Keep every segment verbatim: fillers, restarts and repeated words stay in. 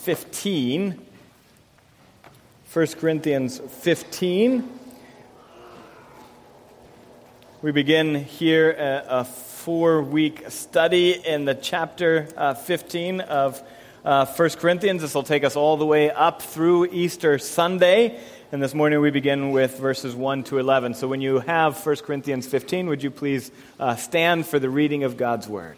fifteen. First Corinthians fifteen. We begin here a, a four-week study in the chapter uh, fifteen of uh, First Corinthians. This will take us all the way up through Easter Sunday. And this morning we begin with verses one to eleven. So when you have First Corinthians fifteen, would you please uh, stand for the reading of God's Word?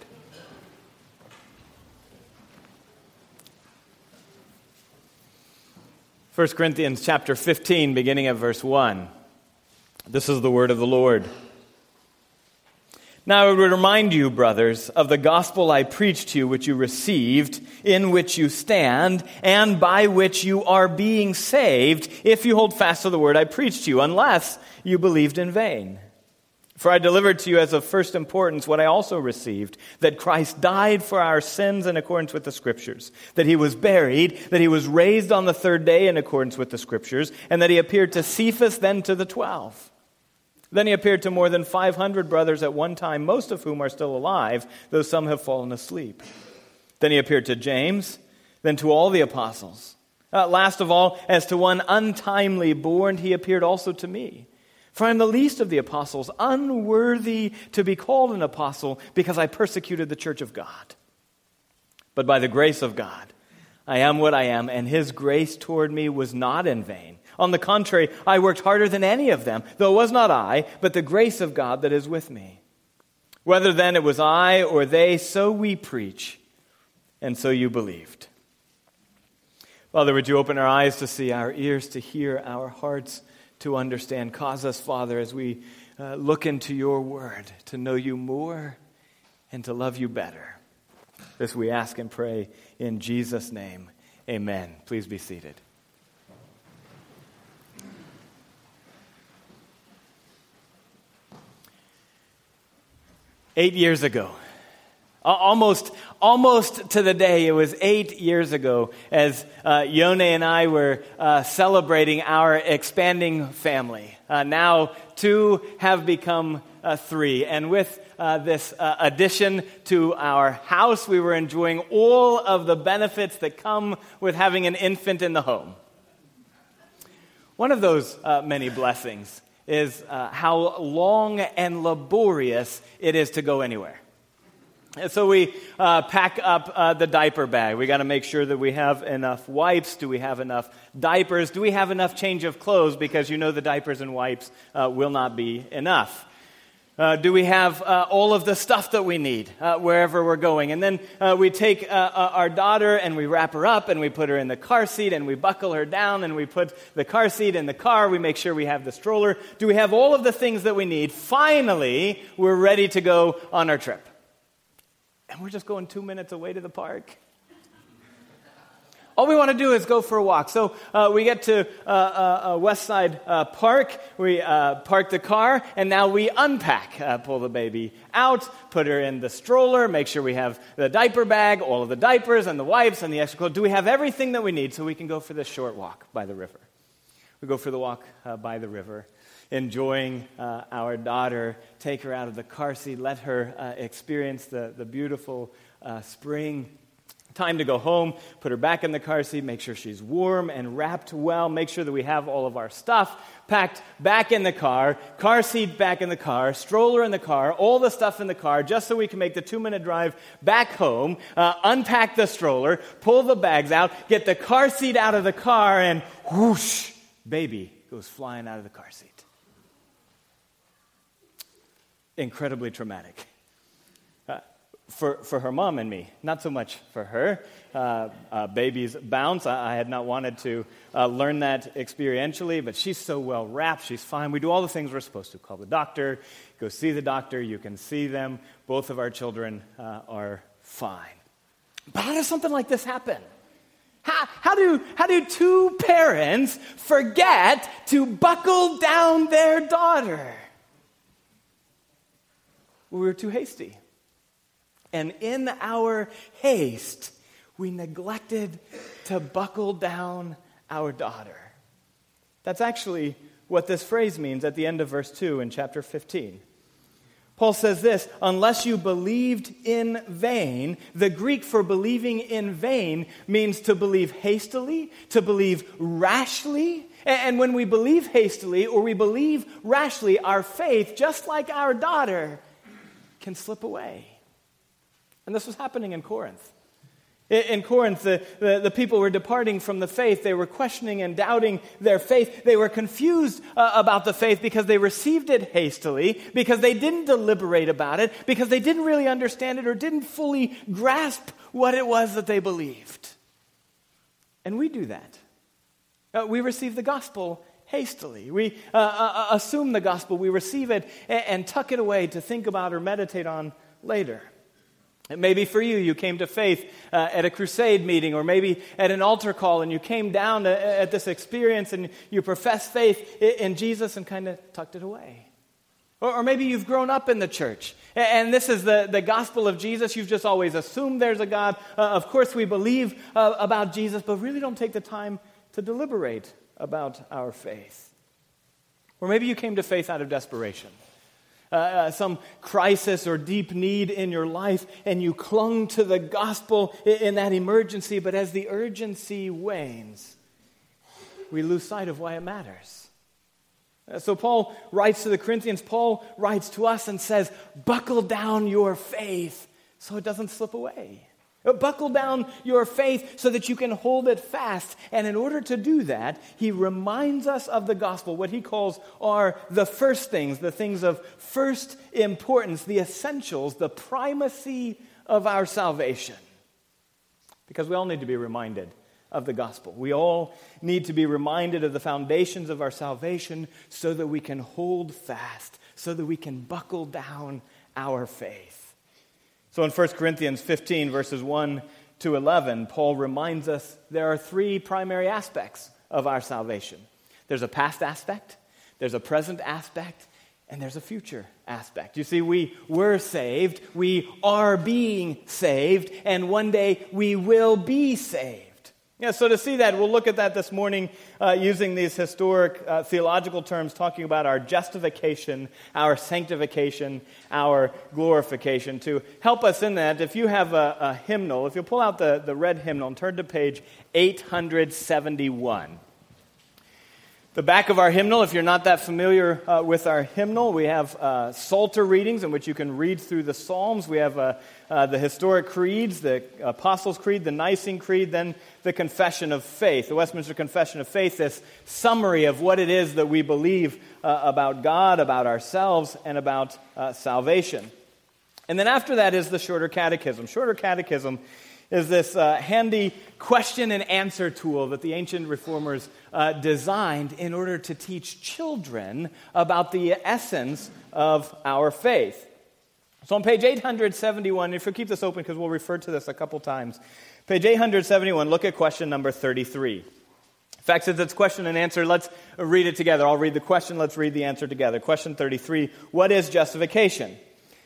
First Corinthians chapter fifteen, beginning at verse one. This is the word of the Lord. Now I would remind you, brothers, of the gospel I preached to you, which you received, in which you stand, and by which you are being saved, if you hold fast to the word I preached to you, unless you believed in vain. For I delivered to you as of first importance what I also received, that Christ died for our sins in accordance with the Scriptures, that he was buried, that he was raised on the third day in accordance with the Scriptures, and that he appeared to Cephas, then to the twelve. Then he appeared to more than five hundred brothers at one time, most of whom are still alive, though some have fallen asleep. Then he appeared to James, then to all the apostles. Uh, last of all, as to one untimely born, he appeared also to me. For I am the least of the apostles, unworthy to be called an apostle, because I persecuted the church of God. But by the grace of God, I am what I am, and his grace toward me was not in vain. On the contrary, I worked harder than any of them, though it was not I, but the grace of God that is with me. Whether then it was I or they, so we preach, and so you believed. Father, would you open our eyes to see, our ears to hear, our hearts to understand? Cause us, Father, as we uh, look into your word, to know you more and to love you better. This we ask and pray in Jesus' name. Amen. Please be seated. Eight years ago, almost almost to the day, it was eight years ago, as uh, Yone and I were uh, celebrating our expanding family. Uh, now two have become uh, three, and with uh, this uh, addition to our house, we were enjoying all of the benefits that come with having an infant in the home. One of those uh, many blessings is uh, how long and laborious it is to go anywhere. And so we uh, pack up uh, the diaper bag. We got to make sure that we have enough wipes. Do we have enough diapers? Do we have enough change of clothes? Because you know the diapers and wipes uh, will not be enough. Uh, do we have uh, all of the stuff that we need uh, wherever we're going? And then uh, we take uh, uh, our daughter and we wrap her up and we put her in the car seat and we buckle her down and we put the car seat in the car. We make sure we have the stroller. Do we have all of the things that we need? Finally, we're ready to go on our trip. And we're just going two minutes away to the park. All we want to do is go for a walk. So uh, we get to uh, uh, uh, West Side uh, Park. We uh, park the car, and now we unpack. Uh, pull the baby out, put her in the stroller, make sure we have the diaper bag, all of the diapers and the wipes and the extra clothes. Do we have everything that we need so we can go for this short walk by the river? We go for the walk uh, by the river, enjoying uh, our daughter, take her out of the car seat, let her uh, experience the, the beautiful uh, spring. Time to go home, put her back in the car seat, make sure she's warm and wrapped well, make sure that we have all of our stuff packed back in the car, car seat back in the car, stroller in the car, all the stuff in the car, just so we can make the two-minute drive back home, uh, unpack the stroller, pull the bags out, get the car seat out of the car, and whoosh, baby goes flying out of the car seat. Incredibly traumatic. For for her mom and me, not so much for her. Uh, uh, babies bounce. I, I had not wanted to uh, learn that experientially, but she's so well wrapped. She's fine. We do all the things we're supposed to. Call the doctor, go see the doctor. You can see them. Both of our children uh, are fine. But how does something like this happen? How, how do how do two parents forget to buckle down their daughter? We were too hasty. And in our haste, we neglected to buckle down our daughter. That's actually what this phrase means at the end of verse two in chapter fifteen. Paul says this, unless you believed in vain. The Greek for believing in vain means to believe hastily, to believe rashly. And when we believe hastily or we believe rashly, our faith, just like our daughter, can slip away. And this was happening in Corinth. In Corinth, the, the, the people were departing from the faith. They were questioning and doubting their faith. They were confused uh, about the faith because they received it hastily, because they didn't deliberate about it, because they didn't really understand it or didn't fully grasp what it was that they believed. And we do that. Uh, we receive the gospel hastily. We uh, uh, assume the gospel. We receive it and, and tuck it away to think about or meditate on later. It may be for you, you came to faith uh, at a crusade meeting or maybe at an altar call and you came down to, at this experience and you professed faith in, in Jesus and kind of tucked it away. Or, or maybe you've grown up in the church and, and this is the, the gospel of Jesus. You've just always assumed there's a God. Uh, of course we believe uh, about Jesus, but really don't take the time to deliberate about our faith. Or maybe you came to faith out of desperation. Uh, uh, some crisis or deep need in your life, and you clung to the gospel in, in that emergency, but as the urgency wanes, we lose sight of why it matters. Uh, so Paul writes to the Corinthians, Paul writes to us and says, buckle down your faith so it doesn't slip away. Buckle down your faith so that you can hold it fast. And in order to do that, he reminds us of the gospel, what he calls are the first things, the things of first importance, the essentials, the primacy of our salvation. Because we all need to be reminded of the gospel. We all need to be reminded of the foundations of our salvation so that we can hold fast, so that we can buckle down our faith. So in First Corinthians fifteen, verses one to eleven, Paul reminds us there are three primary aspects of our salvation. There's a past aspect, there's a present aspect, and there's a future aspect. You see, we were saved, we are being saved, and one day we will be saved. Yeah, so to see that, we'll look at that this morning uh, using these historic uh, theological terms, talking about our justification, our sanctification, our glorification. To help us in that, if you have a, a hymnal, if you pull out the, the red hymnal and turn to page eight hundred seventy-one. The back of our hymnal, if you're not that familiar uh, with our hymnal, we have uh, Psalter readings in which you can read through the Psalms. We have uh, uh, the historic creeds, the Apostles' Creed, the Nicene Creed, then the Confession of Faith, the Westminster Confession of Faith, this summary of what it is that we believe uh, about God, about ourselves, and about uh, salvation. And then after that is the Shorter Catechism. Shorter Catechism is this uh, handy question and answer tool that the ancient reformers uh, designed in order to teach children about the essence of our faith. So on page eight hundred seventy-one, if you'll keep this open because we'll refer to this a couple times. Page eight hundred seventy-one, look at question number thirty-three. In fact, since it's question and answer, let's read it together. I'll read the question, let's read the answer together. Question thirty-three, what is justification?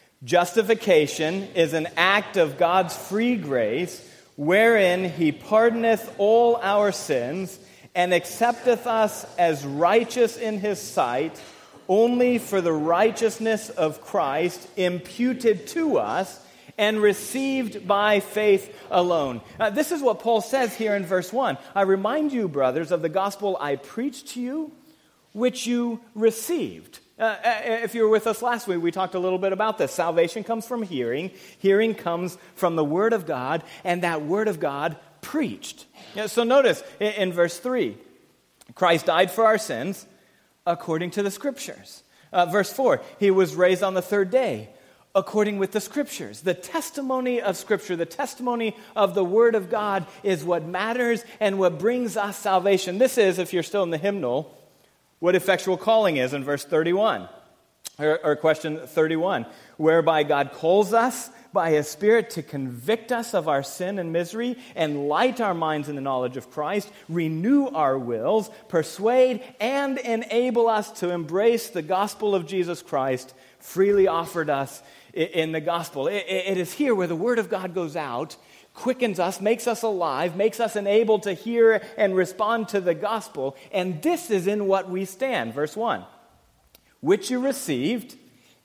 Justification is an act of God's free grace, wherein he pardoneth all our sins, and accepteth us as righteous in his sight, only for the righteousness of Christ imputed to us, and received by faith alone. Uh, this is what Paul says here in verse one. I remind you, brothers, of the gospel I preached to you, which you received. Uh, if you were with us last week, we talked a little bit about this. Salvation comes from hearing. Hearing comes from the Word of God, and that Word of God preached. You know, so notice in, in verse three, Christ died for our sins according to the Scriptures. Uh, verse four, he was raised on the third day according with the Scriptures. The testimony of Scripture, the testimony of the Word of God is what matters and what brings us salvation. This is, if you're still in the hymnal, what effectual calling is in verse thirty-one, or, or question thirty-one, whereby God calls us by His Spirit to convict us of our sin and misery, enlight our minds in the knowledge of Christ, renew our wills, persuade and enable us to embrace the gospel of Jesus Christ freely offered us in the gospel. It, it is here where the Word of God goes out, quickens us, makes us alive, makes us enabled to hear and respond to the gospel. And this is in what we stand. Verse one, which you received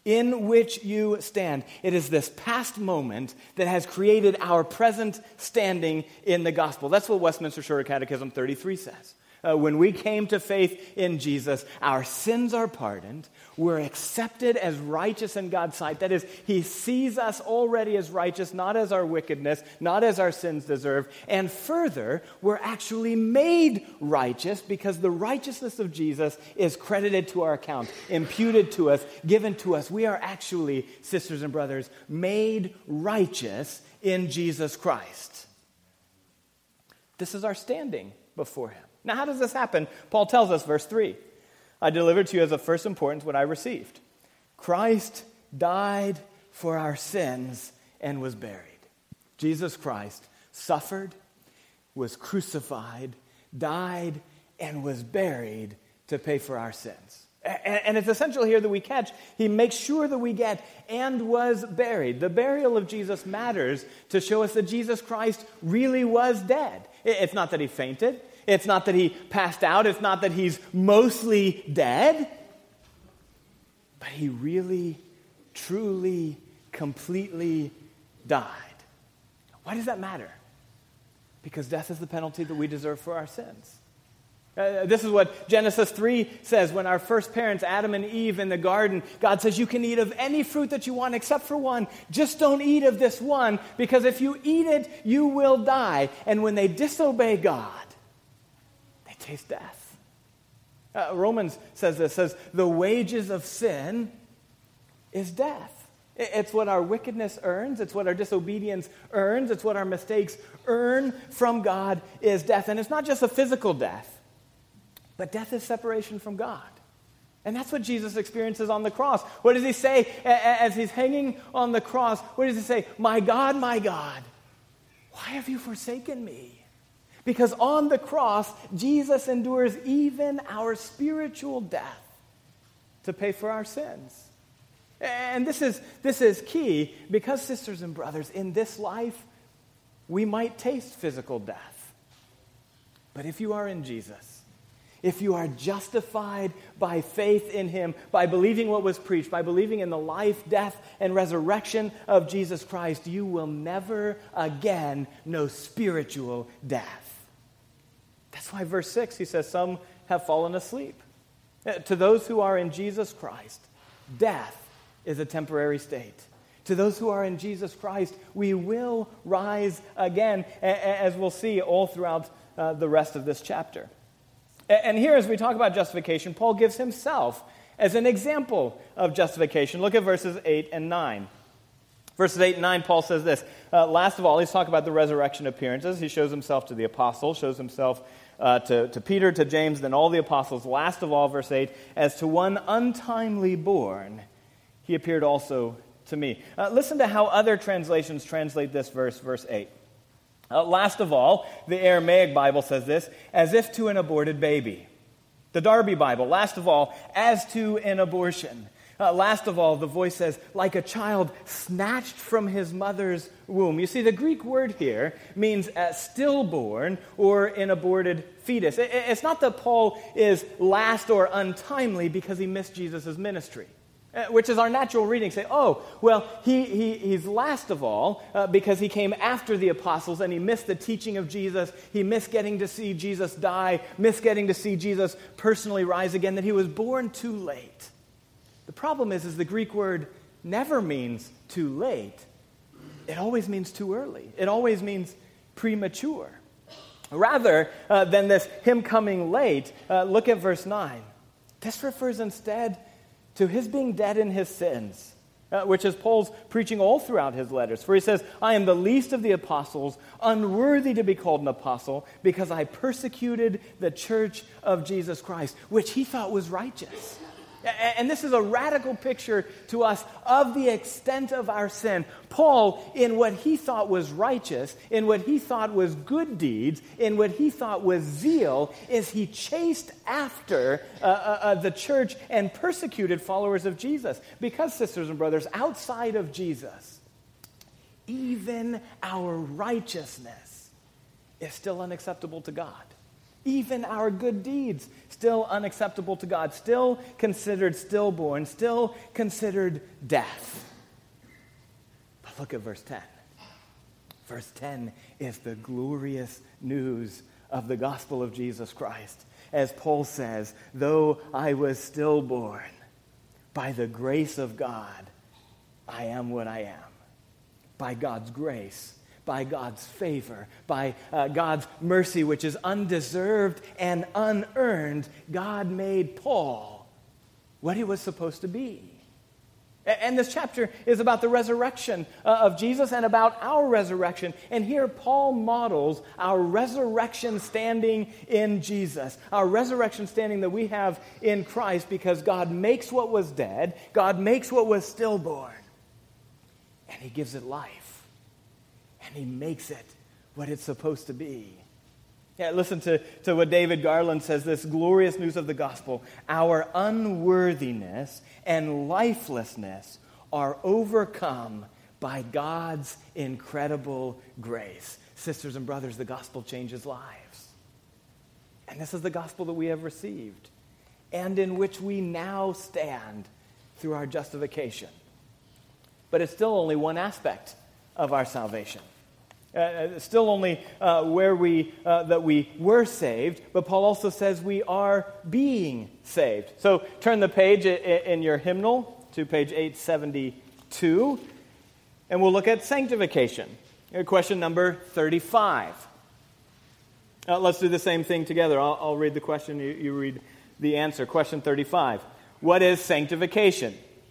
in which you stand. It is this past moment that has created our present standing in the gospel. That's what Westminster Shorter Catechism thirty-three says. Uh, when we came to faith in Jesus, our sins are pardoned. We're accepted as righteous in God's sight. That is, he sees us already as righteous, not as our wickedness, not as our sins deserve. And further, we're actually made righteous because the righteousness of Jesus is credited to our account, imputed to us, given to us. We are actually, sisters and brothers, made righteous in Jesus Christ. This is our standing before him. Now, how does this happen? Paul tells us, verse three, I delivered to you as of first importance what I received. Christ died for our sins and was buried. Jesus Christ suffered, was crucified, died, and was buried to pay for our sins. And it's essential here that we catch, he makes sure that we get, and was buried. The burial of Jesus matters to show us that Jesus Christ really was dead. It's not that he fainted. It's not that he passed out. It's not that he's mostly dead. But he really, truly, completely died. Why does that matter? Because death is the penalty that we deserve for our sins. Uh, this is what Genesis three says. When our first parents, Adam and Eve, in the garden, God says, you can eat of any fruit that you want except for one. Just don't eat of this one, because if you eat it, you will die. And when they disobey God, they taste death. Uh, Romans says this, says, the wages of sin is death. It's what our wickedness earns. It's what our disobedience earns. It's what our mistakes earn from God is death. And it's not just a physical death. But death is separation from God. And that's what Jesus experiences on the cross. What does he say as he's hanging on the cross? What does he say? My God, my God, why have you forsaken me? Because on the cross, Jesus endures even our spiritual death to pay for our sins. And this is, this is key because, sisters and brothers, in this life, we might taste physical death. But if you are in Jesus, if you are justified by faith in him, by believing what was preached, by believing in the life, death, and resurrection of Jesus Christ, you will never again know spiritual death. That's why verse six, he says, some have fallen asleep. To those who are in Jesus Christ, death is a temporary state. To those who are in Jesus Christ, we will rise again, as we'll see all throughout uh, the rest of this chapter. And here, as we talk about justification, Paul gives himself as an example of justification. Look at verses eight and nine. Verses eight and nine, Paul says this. Uh, last of all, he's talking about the resurrection appearances. He shows himself to the apostles, shows himself uh, to, to Peter, to James, then all the apostles. Last of all, verse eight, as to one untimely born, he appeared also to me. Uh, listen to how other translations translate this verse, verse eight. Uh, last of all, the Aramaic Bible says this, as if to an aborted baby. The Darby Bible, last of all, as to an abortion. Uh, last of all, the voice says, like a child snatched from his mother's womb. You see, the Greek word here means uh, stillborn or an aborted fetus. It, it's not that Paul is last or untimely because he missed Jesus' ministry. Which is our natural reading. Say, oh, well, he, he he's last of all uh, because he came after the apostles and he missed the teaching of Jesus. He missed getting to see Jesus die, missed getting to see Jesus personally rise again, that he was born too late. The problem is, is the Greek word never means too late. It always means too early. It always means premature. Rather uh, than this him coming late, uh, look at verse nine. This refers instead to his being dead in his sins, uh, which is Paul's preaching all throughout his letters. For he says, I am the least of the apostles, unworthy to be called an apostle, because I persecuted the church of Jesus Christ, which he thought was righteous. And this is a radical picture to us of the extent of our sin. Paul, in what he thought was righteous, in what he thought was good deeds, in what he thought was zeal, is he chased after uh, uh, the church and persecuted followers of Jesus. Because, sisters and brothers, outside of Jesus, even our righteousness is still unacceptable to God. Even our good deeds, still unacceptable to God, still considered stillborn, still considered death. But look at verse ten. Verse ten is the glorious news of the gospel of Jesus Christ. As Paul says, though I was stillborn, by the grace of God, I am what I am. By God's grace, by God's favor, by uh, God's mercy, which is undeserved and unearned, God made Paul what he was supposed to be. And this chapter is about the resurrection of Jesus and about our resurrection. And here Paul models our resurrection standing in Jesus, our resurrection standing that we have in Christ, because God makes what was dead, God makes what was stillborn, and he gives it life. And he makes it what it's supposed to be. Yeah, listen to, to what David Garland says, this glorious news of the gospel. Our unworthiness and lifelessness are overcome by God's incredible grace. Sisters and brothers, the gospel changes lives. And this is the gospel that we have received, and in which we now stand through our justification. But it's still only one aspect of our salvation. Uh, still only uh, where we uh, that we were saved, but Paul also says we are being saved. So turn the page in, in your hymnal to page eight seventy-two, and we'll look at sanctification. Question number thirty-five. Uh, let's do the same thing together. I'll, I'll read the question, you, you read the answer. Question thirty-five. What is sanctification?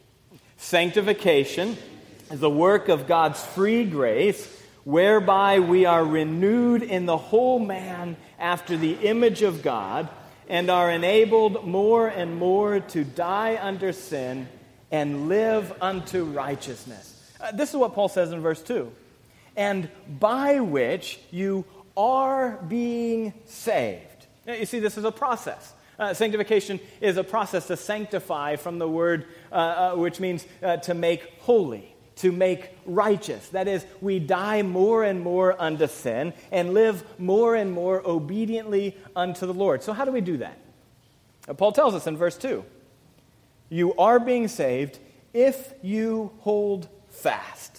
Sanctification is the work of God's free grace, whereby we are renewed in the whole man after the image of God, and are enabled more and more to die under sin and live unto righteousness. Uh, this is what Paul says in verse two. And by which you are being saved. Now, you see, this is a process. Uh, sanctification is a process to sanctify from the word, uh, uh, which means uh, to make holy, to make righteous. That is, we die more and more unto sin and live more and more obediently unto the Lord. So how do we do that? Uh, Paul tells us in verse two, you are being saved if you hold fast,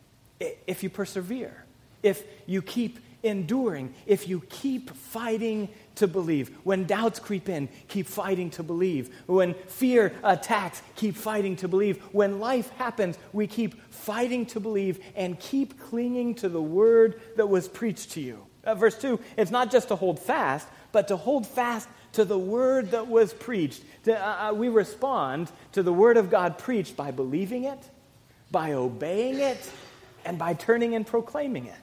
if you persevere, if you keep enduring, if you keep fighting to believe. When doubts creep in, keep fighting to believe. When fear attacks, keep fighting to believe. When life happens, we keep fighting to believe and keep clinging to the word that was preached to you. Uh, verse two, it's not just to hold fast, but to hold fast to the word that was preached. To, uh, we respond to the word of God preached by believing it, by obeying it, and by turning and proclaiming it.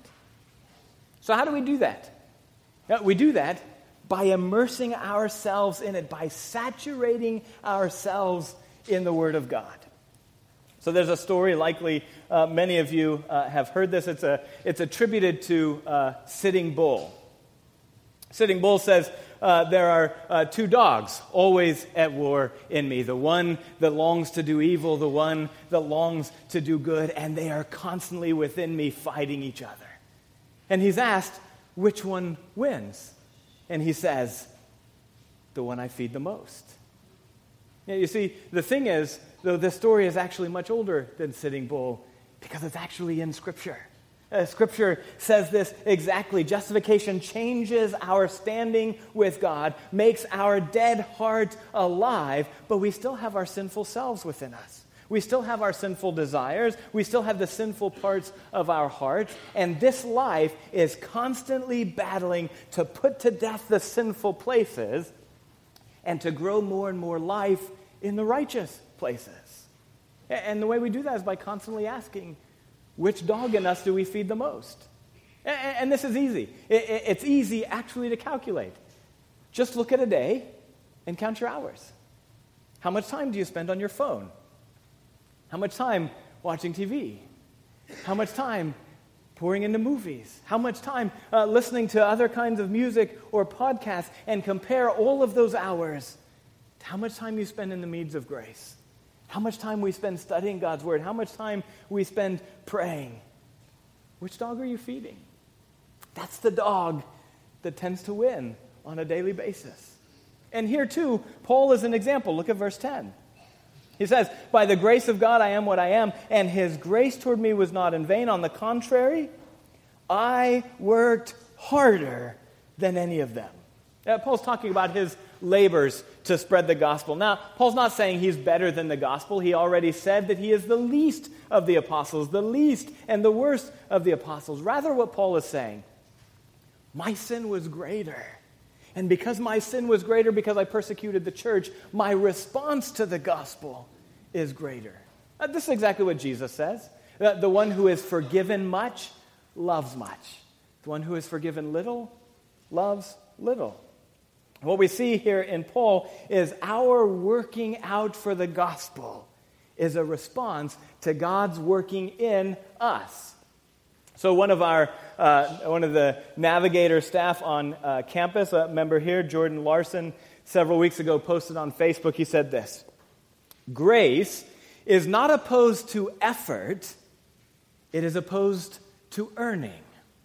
So how do we do that? We do that by immersing ourselves in it, by saturating ourselves in the Word of God. So there's a story, likely uh, many of you uh, have heard this. It's a it's attributed to uh, Sitting Bull. Sitting Bull says, uh, there are uh, two dogs always at war in me. The one that longs to do evil, the one that longs to do good, and they are constantly within me fighting each other. And he's asked, which one wins? And he says, the one I feed the most. Yeah, you see, the thing is, though this story is actually much older than Sitting Bull, because it's actually in Scripture. Uh, Scripture says this exactly. Justification changes our standing with God, makes our dead heart alive, but we still have our sinful selves within us. We still have our sinful desires. We still have the sinful parts of our hearts. And this life is constantly battling to put to death the sinful places and to grow more and more life in the righteous places. And the way we do that is by constantly asking, which dog in us do we feed the most? And this is easy. It's easy actually to calculate. Just look at a day and count your hours. How much time do you spend on your phone? How much time watching T V? How much time pouring into movies? How much time uh, listening to other kinds of music or podcasts? And compare all of those hours to how much time you spend in the means of grace. How much time we spend studying God's Word. How much time we spend praying. Which dog are you feeding? That's the dog that tends to win on a daily basis. And here too, Paul is an example. Look at verse ten. He says, by the grace of God I am what I am, and his grace toward me was not in vain. On the contrary, I worked harder than any of them. Uh, Paul's talking about his labors to spread the gospel. Now, Paul's not saying he's better than the gospel. He already said that he is the least of the apostles, the least and the worst of the apostles. Rather, what Paul is saying, my sin was greater. And because my sin was greater, because I persecuted the church, my response to the gospel is greater. Uh, this is exactly what Jesus says. Uh, the one who is forgiven much loves much. The one who is forgiven little loves little. What we see here in Paul is our working out for the gospel is a response to God's working in us. So one of our, uh, one of the Navigator staff on uh, campus, a member here, Jordan Larson, several weeks ago posted on Facebook, he said this: grace is not opposed to effort, it is opposed to earning.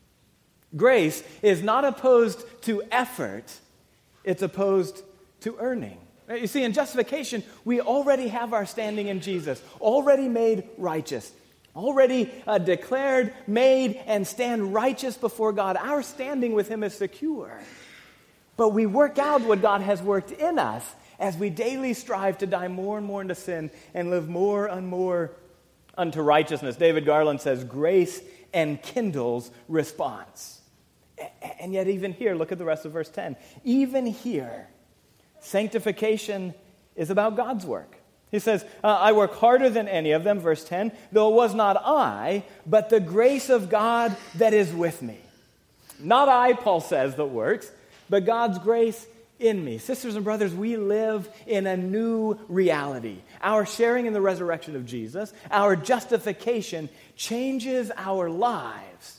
Grace is not opposed to effort, it's opposed to earning. You see, in justification, we already have our standing in Jesus, already made righteous, already uh, declared, made, and stand righteous before God. Our standing with him is secure. But we work out what God has worked in us as we daily strive to die more and more into sin and live more and more unto righteousness. David Garland says, grace enkindles response. And yet even here, look at the rest of verse ten. Even here, sanctification is about God's work. He says, uh, I work harder than any of them, verse ten, though it was not I, but the grace of God that is with me. Not I, Paul says, that works, but God's grace in me. Sisters and brothers, we live in a new reality. Our sharing in the resurrection of Jesus, our justification changes our lives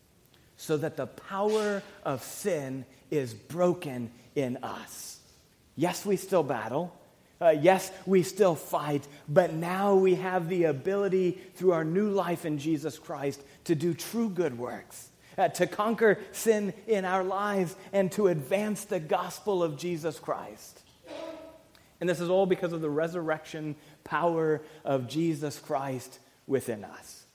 so that the power of sin is broken in us. Yes, we still battle. Uh, yes, we still fight, but now we have the ability through our new life in Jesus Christ to do true good works, uh, to conquer sin in our lives, and to advance the gospel of Jesus Christ. And this is all because of the resurrection power of Jesus Christ within us.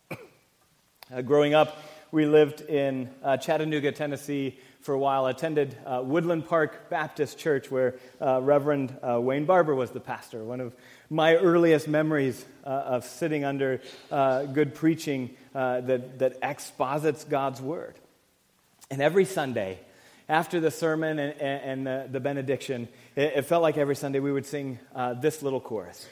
uh, growing up, we lived in uh, Chattanooga, Tennessee for a while. I attended uh, Woodland Park Baptist Church where uh, Reverend uh, Wayne Barber was the pastor. One of my earliest memories uh, of sitting under uh, good preaching uh, that, that exposits God's Word. And every Sunday, after the sermon and, and, and the, the benediction, it, it felt like every Sunday we would sing uh, this little chorus.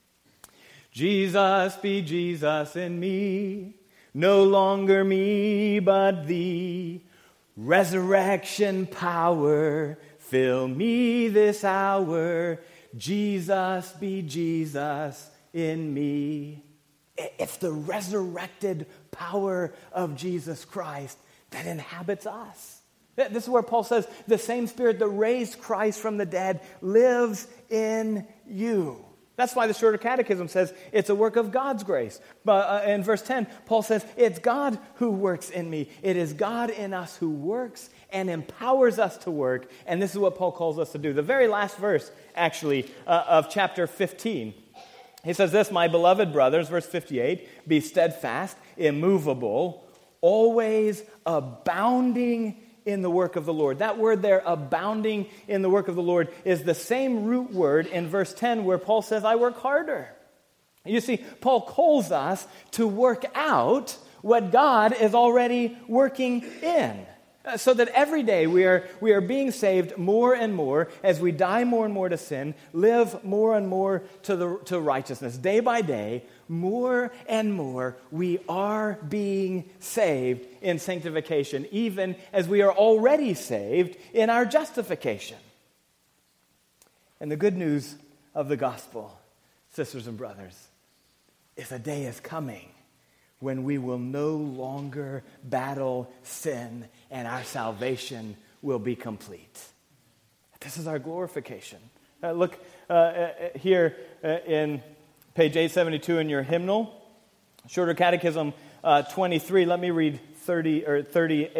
Jesus be Jesus in me, no longer me but thee. Resurrection power, fill me this hour. Jesus be Jesus in me. It's the resurrected power of Jesus Christ that inhabits us. This is where Paul says, the same Spirit that raised Christ from the dead lives in you. That's why the Shorter Catechism says it's a work of God's grace. But uh, in verse ten, Paul says, it's God who works in me. It is God in us who works and empowers us to work. And this is what Paul calls us to do. The very last verse, actually, uh, of chapter fifteen. He says this, my beloved brothers, verse fifty-eight, be steadfast, immovable, always abounding in the work of the Lord. That word there, abounding in the work of the Lord, is the same root word in verse ten where Paul says, I work harder. You see, Paul calls us to work out what God is already working in. So that every day we are, we are being saved more and more as we die more and more to sin, live more and more to, the, to righteousness. Day by day, more and more, we are being saved in sanctification, even as we are already saved in our justification. And the good news of the gospel, sisters and brothers, is a day is coming when we will no longer battle sin and our salvation will be complete. This is our glorification. Uh, look uh, uh, here uh, in page eight seventy-two in your hymnal, Shorter Catechism uh, twenty-three. Let me read thirty or thirty-eight.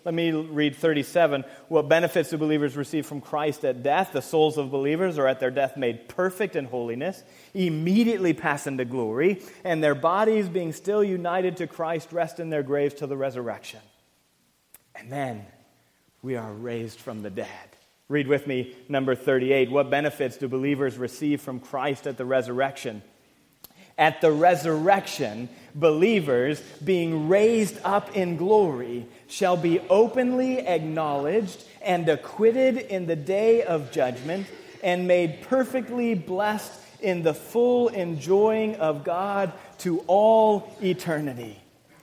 let me read thirty-seven. What benefits do believers receive from Christ at death? The souls of believers are at their death made perfect in holiness, immediately pass into glory, and their bodies, being still united to Christ, rest in their graves till the resurrection. And then we are raised from the dead. Read with me number thirty-eight. What benefits do believers receive from Christ at the resurrection? At the resurrection, believers, being raised up in glory, shall be openly acknowledged and acquitted in the day of judgment, and made perfectly blessed in the full enjoying of God to all eternity.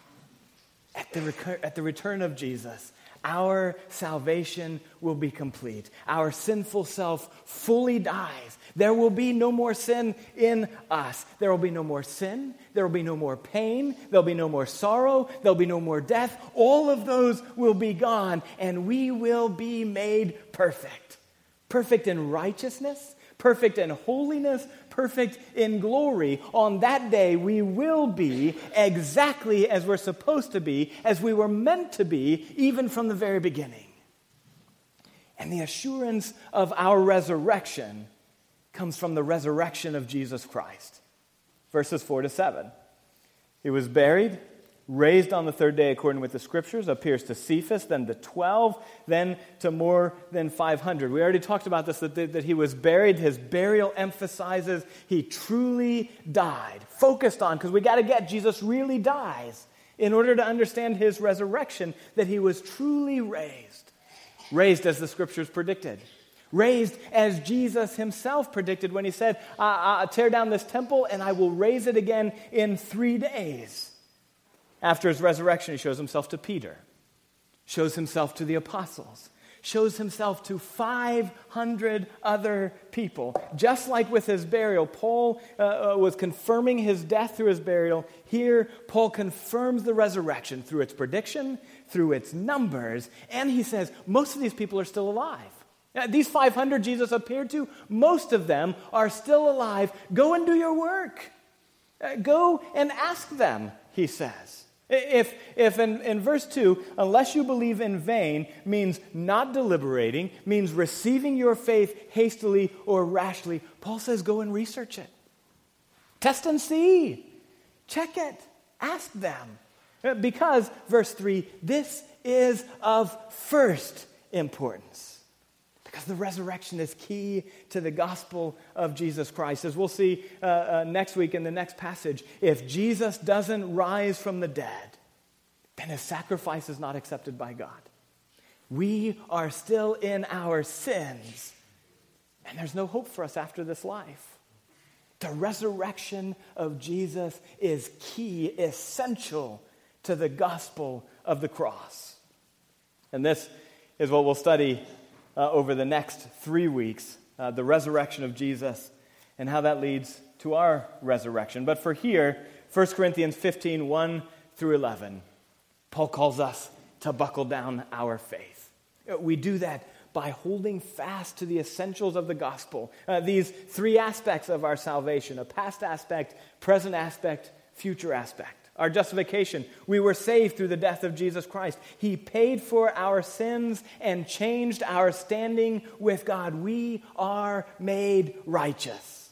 At the, recur- at the return of Jesus, our salvation will be complete. Our sinful self fully dies. There will be no more sin in us. There will be no more sin. There will be no more pain. There will be no more sorrow. There will be no more death. All of those will be gone, and we will be made perfect. Perfect in righteousness, perfect in holiness, perfect in glory. On that day, we will be exactly as we're supposed to be, as we were meant to be, even from the very beginning. And the assurance of our resurrection comes from the resurrection of Jesus Christ. Verses four to seven. He was buried, raised on the third day according with the Scriptures, appears to Cephas, then to twelve, then to more than five hundred. We already talked about this, that, that he was buried. His burial emphasizes he truly died. Focused on, because we got to get Jesus really dies in order to understand his resurrection, that he was truly raised. Raised as the Scriptures predicted. Raised as Jesus himself predicted when he said, uh, uh, tear down this temple and I will raise it again in three days. After his resurrection, he shows himself to Peter, shows himself to the apostles, shows himself to five hundred other people. Just like with his burial, Paul uh, was confirming his death through his burial. Here, Paul confirms the resurrection through its prediction, through its numbers, and he says most of these people are still alive. Now, these five hundred Jesus appeared to, most of them are still alive. Go and do your work. Uh, go and ask them, he says. If, if in, in verse two, unless you believe in vain, means not deliberating, means receiving your faith hastily or rashly, Paul says go and research it. Test and see. Check it. Ask them. Because, verse three, this is of first importance. Because the resurrection is key to the gospel of Jesus Christ. As we'll see uh, uh, next week in the next passage, if Jesus doesn't rise from the dead, then his sacrifice is not accepted by God. We are still in our sins, and there's no hope for us after this life. The resurrection of Jesus is key, essential to the gospel of the cross. And this is what we'll study Uh, over the next three weeks, uh, the resurrection of Jesus and how that leads to our resurrection. But for here, First Corinthians fifteen, one through eleven, Paul calls us to buckle down our faith. We do that by holding fast to the essentials of the gospel. Uh, these three aspects of our salvation, a past aspect, present aspect, future aspect. Our justification, we were saved through the death of Jesus Christ. He paid for our sins and changed our standing with God. We are made righteous.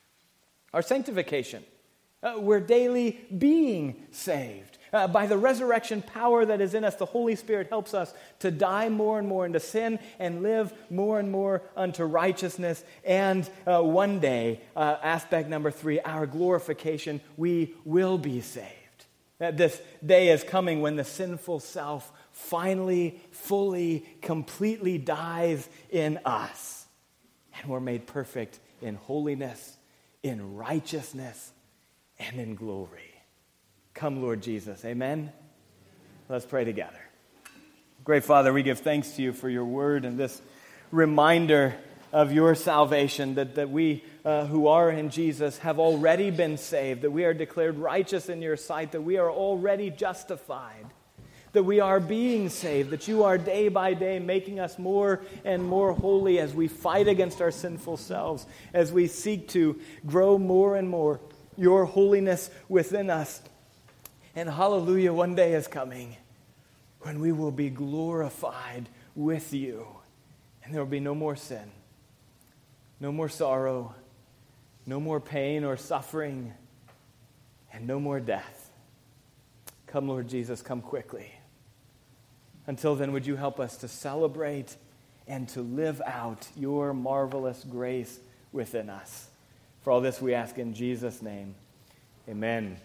Our sanctification, uh, we're daily being saved. Uh, by the resurrection power that is in us, the Holy Spirit helps us to die more and more into sin and live more and more unto righteousness. And uh, one day, uh, aspect number three, our glorification, we will be saved. That this day is coming when the sinful self finally, fully, completely dies in us. And we're made perfect in holiness, in righteousness, and in glory. Come, Lord Jesus. Amen? Let's pray together. Great Father, we give thanks to you for your word and this reminder of your salvation, that, that we uh, who are in Jesus have already been saved, that we are declared righteous in your sight, that we are already justified, that we are being saved, that you are day by day making us more and more holy as we fight against our sinful selves, as we seek to grow more and more your holiness within us. And hallelujah, one day is coming when we will be glorified with you. And there will be no more sin, no more sorrow, no more pain or suffering, and no more death. Come, Lord Jesus, come quickly. Until then, would you help us to celebrate and to live out your marvelous grace within us? For all this we ask in Jesus' name. Amen.